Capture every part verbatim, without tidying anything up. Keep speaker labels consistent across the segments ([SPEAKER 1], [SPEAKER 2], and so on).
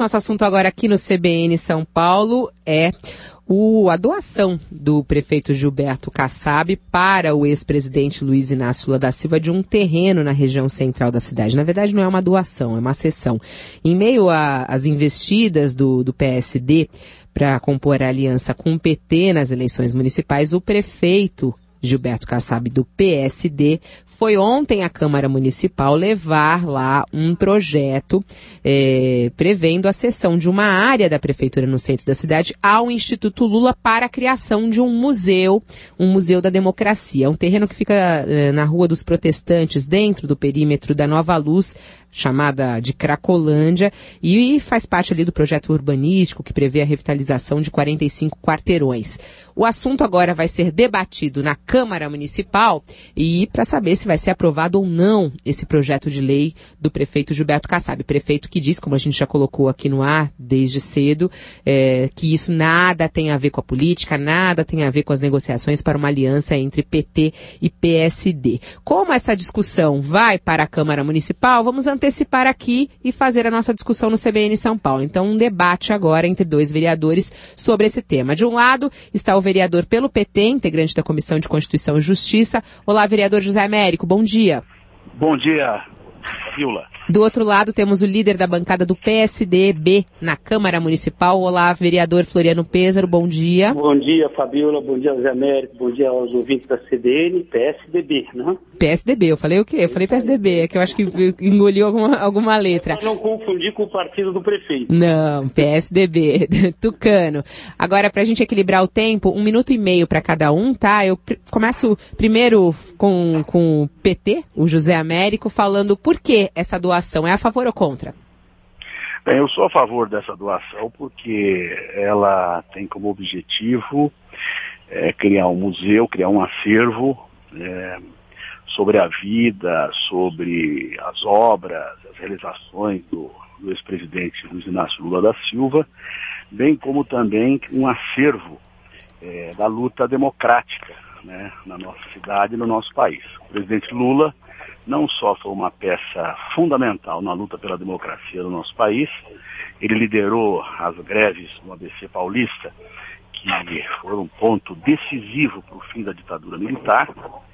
[SPEAKER 1] Nosso assunto agora aqui no C B N São Paulo é o, a doação do prefeito Gilberto Kassab para o ex-presidente Luiz Inácio Lula da Silva de um terreno na região central da cidade. Na verdade, não é uma doação, é uma cessão. Em meio às investidas do, do P S D para compor a aliança com o P T nas eleições municipais, o prefeito Gilberto Kassab, do P S D, foi ontem à Câmara Municipal levar lá um projeto é, prevendo a cessão de uma área da Prefeitura no centro da cidade ao Instituto Lula para a criação de um museu, um museu da democracia. É um terreno que fica é, na Rua dos Protestantes, dentro do perímetro da Nova Luz, chamada de Cracolândia, e faz parte ali do projeto urbanístico que prevê a revitalização de quarenta e cinco quarteirões. O assunto agora vai ser debatido na Câmara Municipal e para saber se vai ser aprovado ou não esse projeto de lei do prefeito Gilberto Kassab. Prefeito que diz, como a gente já colocou aqui no ar desde cedo, é, que isso nada tem a ver com a política, nada tem a ver com as negociações para uma aliança entre P T e P S D. Como essa discussão vai para a Câmara Municipal, vamos antecipar aqui e fazer a nossa discussão no C B N São Paulo. Então, um debate agora entre dois vereadores sobre esse tema. De um lado está o vereador pelo P T, integrante da Comissão de Constituição e Justiça. Olá, vereador José Américo, bom dia.
[SPEAKER 2] Bom dia, Fabiola.
[SPEAKER 1] Do outro lado temos o líder da bancada do P S D B na Câmara Municipal. Olá, vereador Floriano Pêssaro, bom dia.
[SPEAKER 3] Bom dia, Fabiola, bom dia, José Américo, bom dia aos ouvintes da C D N, P S D B, né?
[SPEAKER 1] P S D B, eu falei o quê? Eu falei P S D B, é que eu acho que engoliu alguma, alguma letra.
[SPEAKER 3] Para não confundir com o partido do prefeito.
[SPEAKER 1] Não, P S D B, Tucano. Agora, pra gente equilibrar o tempo, um minuto e meio para cada um, tá? Eu pr- começo primeiro com, com o P T, o José Américo, falando por que essa doação. É a favor ou contra?
[SPEAKER 2] Bem, eu sou a favor dessa doação porque ela tem como objetivo é, criar um museu, criar um acervo é, sobre a vida, sobre as obras, as realizações do, do ex-presidente Luiz Inácio Lula da Silva, bem como também um acervo é, da luta democrática, né, na nossa cidade e no nosso país. O presidente Lula não só foi uma peça fundamental na luta pela democracia do nosso país, ele liderou as greves no A B C Paulista, que foram um ponto decisivo para o fim da ditadura militar,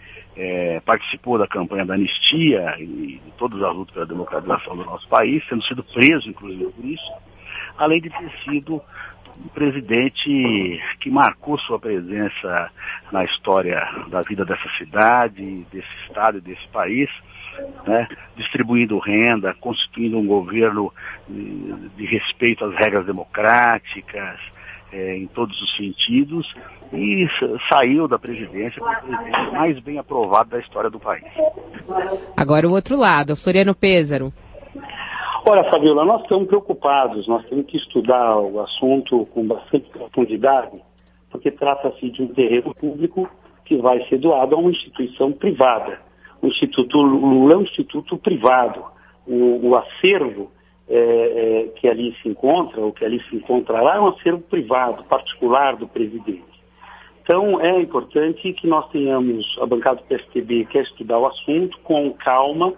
[SPEAKER 2] é, participou da campanha da anistia e de todas as lutas pela democratização do nosso país, sendo sido preso, inclusive, por isso, além de ter sido um presidente que marcou sua presença na história da vida dessa cidade, desse estado e desse país, né, distribuindo renda, constituindo um governo de, de respeito às regras democráticas, é, em todos os sentidos, e saiu da presidência como o presidente mais bem aprovado da história do país.
[SPEAKER 1] Agora o outro lado, Floriano Pêssaro.
[SPEAKER 3] Olha, Fabiola, nós estamos preocupados, nós temos que estudar o assunto com bastante profundidade, porque trata-se de um terreno público que vai ser doado a uma instituição privada. O Instituto Lula é um instituto privado. O, o acervo é, é, que ali se encontra, ou que ali se encontra lá, é um acervo privado, particular do presidente. Então, é importante que nós tenhamos, a bancada do P S D B quer estudar o assunto com calma.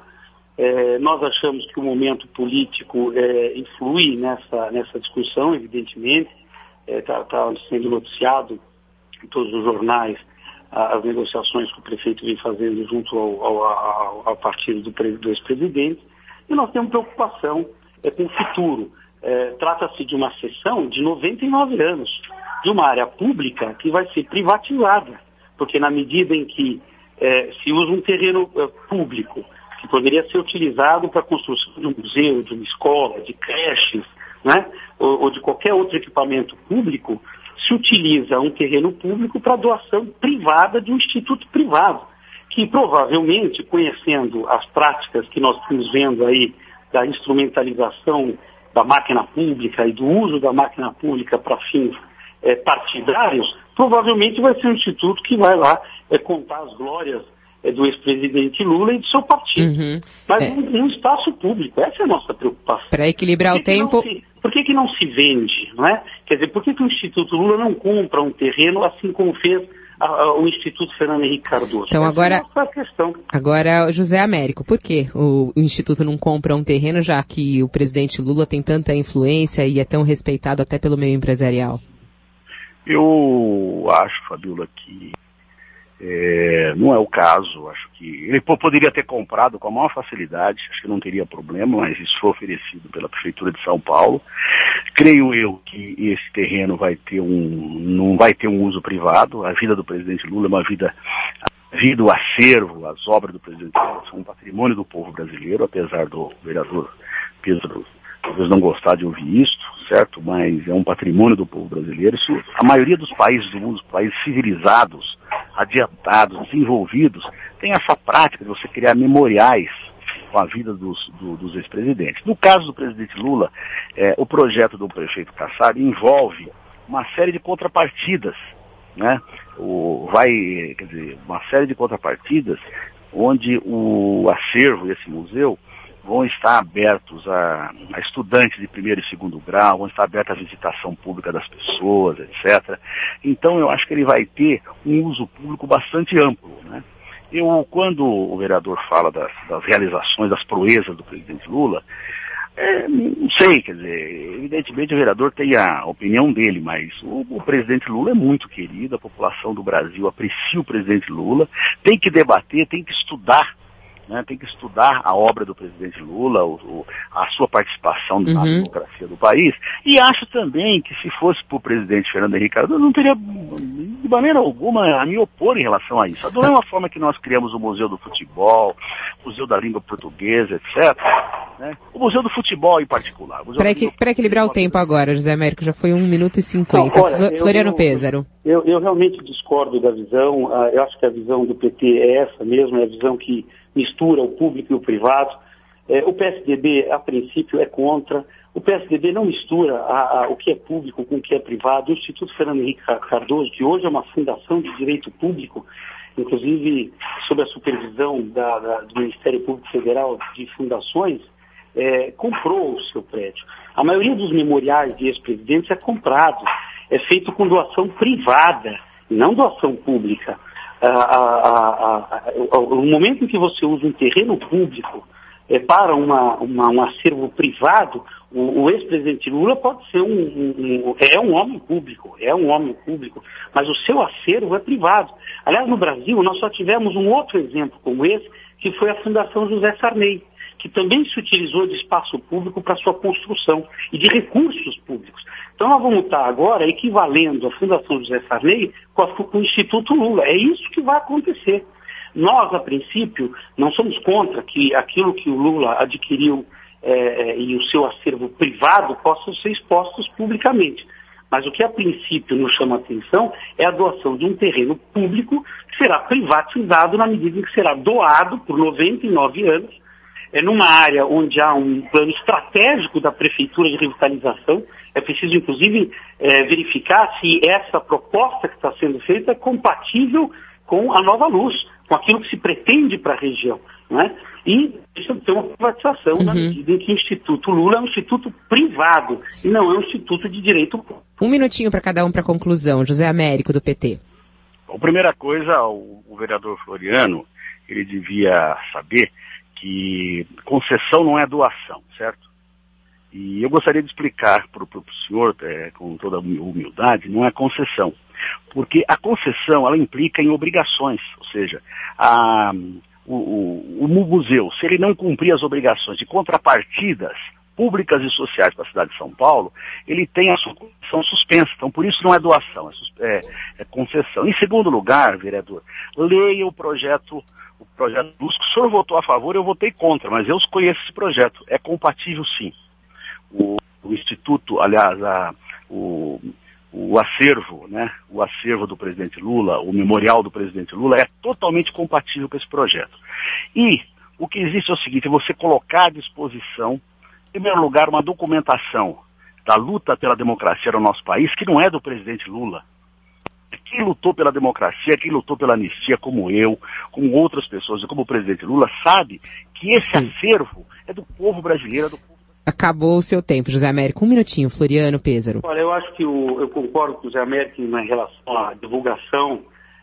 [SPEAKER 3] É, nós achamos que o momento político é, influi nessa, nessa discussão, evidentemente. Está é, tá sendo noticiado em todos os jornais a, as negociações que o prefeito vem fazendo junto ao, ao, ao, ao partido do, do ex-presidente. E nós temos preocupação é, com o futuro. É, trata-se de uma cessão de noventa e nove anos, de uma área pública que vai ser privatizada. Porque na medida em que é, se usa um terreno é, público, que poderia ser utilizado para a construção de um museu, de uma escola, de creches, né? ou, ou de qualquer outro equipamento público, se utiliza um terreno público para doação privada de um instituto privado, que provavelmente, conhecendo as práticas que nós estamos vendo aí da instrumentalização da máquina pública e do uso da máquina pública para fins é, partidários, provavelmente vai ser um instituto que vai lá é, contar as glórias é do ex-presidente Lula e do seu partido. Uhum. Mas é. num, num espaço público. Essa é a nossa preocupação.
[SPEAKER 1] Para equilibrar o tempo...
[SPEAKER 3] Se, por que que não se vende, não é? Quer dizer, por que que o Instituto Lula não compra um terreno assim como fez a, a, o Instituto Fernando Henrique Cardoso.
[SPEAKER 1] Então
[SPEAKER 3] Essa
[SPEAKER 1] agora,
[SPEAKER 3] é a questão. Agora,
[SPEAKER 1] José Américo, por que o, o Instituto não compra um terreno, já que o presidente Lula tem tanta influência e é tão respeitado até pelo meio empresarial?
[SPEAKER 2] Eu acho, Fabiola, que é, não é o caso. Acho que ele poderia ter comprado com a maior facilidade, acho que não teria problema, mas isso foi oferecido pela Prefeitura de São Paulo. Creio eu que esse terreno vai ter um, não vai ter um uso privado. A vida do presidente Lula é uma vida, a vida, o acervo, as obras do presidente Lula são um patrimônio do povo brasileiro, apesar do vereador Pedro talvez não gostar de ouvir isso, certo? Mas é um patrimônio do povo brasileiro. Isso, a maioria dos países do mundo, países civilizados, adiantados, desenvolvidos, tem essa prática de você criar memoriais com a vida dos, do, dos ex-presidentes. No caso do presidente Lula, é, o projeto do prefeito Kassab envolve uma série de contrapartidas, né? O, vai, quer dizer, uma série de contrapartidas onde o acervo e esse museu vão estar abertos a, a estudantes de primeiro e segundo grau, vão estar abertos à visitação pública das pessoas, etcétera. Então eu acho que ele vai ter um uso público bastante amplo, né? Eu, quando o vereador fala das, das realizações, das proezas do presidente Lula, é, não sei, quer dizer, evidentemente o vereador tem a opinião dele, mas o, o presidente Lula é muito querido, a população do Brasil aprecia o presidente Lula, tem que debater, tem que estudar, né, tem que estudar a obra do presidente Lula, o, o, a sua participação uhum. na democracia do país, e acho também que se fosse para o presidente Fernando Henrique Cardoso, não teria de maneira alguma a me opor em relação a isso. Da mesma forma que nós criamos o Museu do Futebol, o Museu da Língua Portuguesa, etcétera, né, o Museu do Futebol em particular. Para
[SPEAKER 1] equi equilibrar o tempo agora, José Américo, já foi um minuto e cinquenta. Floriano Pêssaro.
[SPEAKER 3] Eu, eu realmente discordo da visão, uh, eu acho que a visão do P T é essa mesmo, é a visão que mistura o público e o privado. É, o P S D B, a princípio, é contra. O P S D B não mistura a, a, o que é público com o que é privado. O Instituto Fernando Henrique Cardoso, que hoje é uma fundação de direito público, inclusive sob a supervisão da, da, do Ministério Público Federal de Fundações, é, comprou o seu prédio. A maioria dos memoriais de ex-presidentes é comprado, é feito com doação privada, não doação pública. Ah, ah, ah, ah, no momento em que você usa um terreno público é, para uma, uma, um acervo privado, o, o ex-presidente Lula pode ser um, um, um, é um homem público, é um homem público, mas o seu acervo é privado. Aliás, no Brasil, nós só tivemos um outro exemplo como esse, que foi a Fundação José Sarney, que também se utilizou de espaço público para sua construção e de recursos públicos. Então nós vamos estar agora equivalendo a Fundação José Sarney com, a, com o Instituto Lula. É isso que vai acontecer. Nós, a princípio, não somos contra que aquilo que o Lula adquiriu é, e o seu acervo privado possam ser expostos publicamente. Mas o que a princípio nos chama a atenção é a doação de um terreno público que será privatizado na medida em que será doado por noventa e nove anos, é numa área onde há um plano estratégico da Prefeitura de revitalização. É preciso, inclusive, é, verificar se essa proposta que está sendo feita é compatível com a Nova Luz, com aquilo que se pretende para a região, né? E isso tem uma privatização uhum. na medida em que o Instituto Lula é um instituto privado e não é um instituto de direito público.
[SPEAKER 1] Um minutinho para cada um para a conclusão. José Américo, do P T.
[SPEAKER 2] Bom, primeira coisa, o, o vereador Floriano, ele devia saber que concessão não é doação, certo? E eu gostaria de explicar para o senhor, é, com toda a humildade, não é concessão. Porque a concessão, ela implica em obrigações, ou seja, a, o, o, o museu, se ele não cumprir as obrigações de contrapartidas públicas e sociais para a cidade de São Paulo, ele tem a sua concessão suspensa. Então, por isso não é doação, é, é, é concessão. Em segundo lugar, vereador, leia o projeto O projeto Luz, que o senhor votou a favor, eu votei contra, mas eu conheço esse projeto. É compatível, sim. O, o Instituto, aliás, a, o, o acervo, né, o acervo do presidente Lula, o memorial do presidente Lula, é totalmente compatível com esse projeto. E o que existe é o seguinte, é você colocar à disposição, em primeiro lugar, uma documentação da luta pela democracia no nosso país, que não é do presidente Lula. Quem lutou pela democracia, quem lutou pela anistia, como eu, como outras pessoas, como o presidente Lula, sabe que esse Sim. acervo é do povo brasileiro, é do povo.
[SPEAKER 1] Acabou o seu tempo, José Américo. Um minutinho, Floriano Pêssaro.
[SPEAKER 3] Olha, eu acho que o, eu concordo com o José Américo em relação à divulgação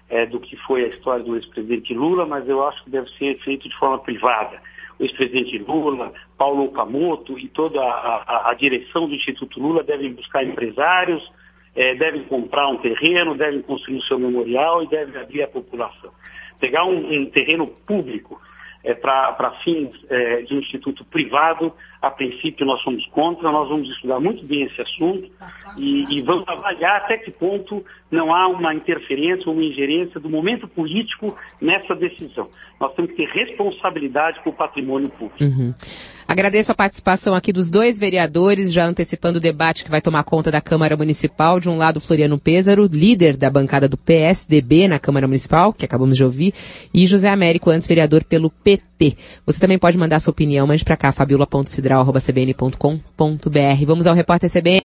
[SPEAKER 3] é, do que foi a história do ex-presidente Lula, mas eu acho que deve ser feito de forma privada. O ex-presidente Lula, Paulo Okamoto e toda a, a, a direção do Instituto Lula devem buscar empresários, é, devem comprar um terreno, devem construir o seu memorial e devem abrir à população. Pegar um, um terreno público é, para fins é, de um instituto privado, a princípio nós somos contra, nós vamos estudar muito bem esse assunto e, e vamos avaliar até que ponto não há uma interferência ou uma ingerência do momento político nessa decisão. Nós temos que ter responsabilidade com o patrimônio público.
[SPEAKER 1] Uhum. Agradeço a participação aqui dos dois vereadores, já antecipando o debate que vai tomar conta da Câmara Municipal. De um lado, Floriano Pêssaro, líder da bancada do P S D B na Câmara Municipal, que acabamos de ouvir, e José Américo, antes vereador pelo P T. Você também pode mandar sua opinião, mande para cá, fabiola ponto cidral arroba c b n ponto com ponto b r. Vamos ao repórter C B N.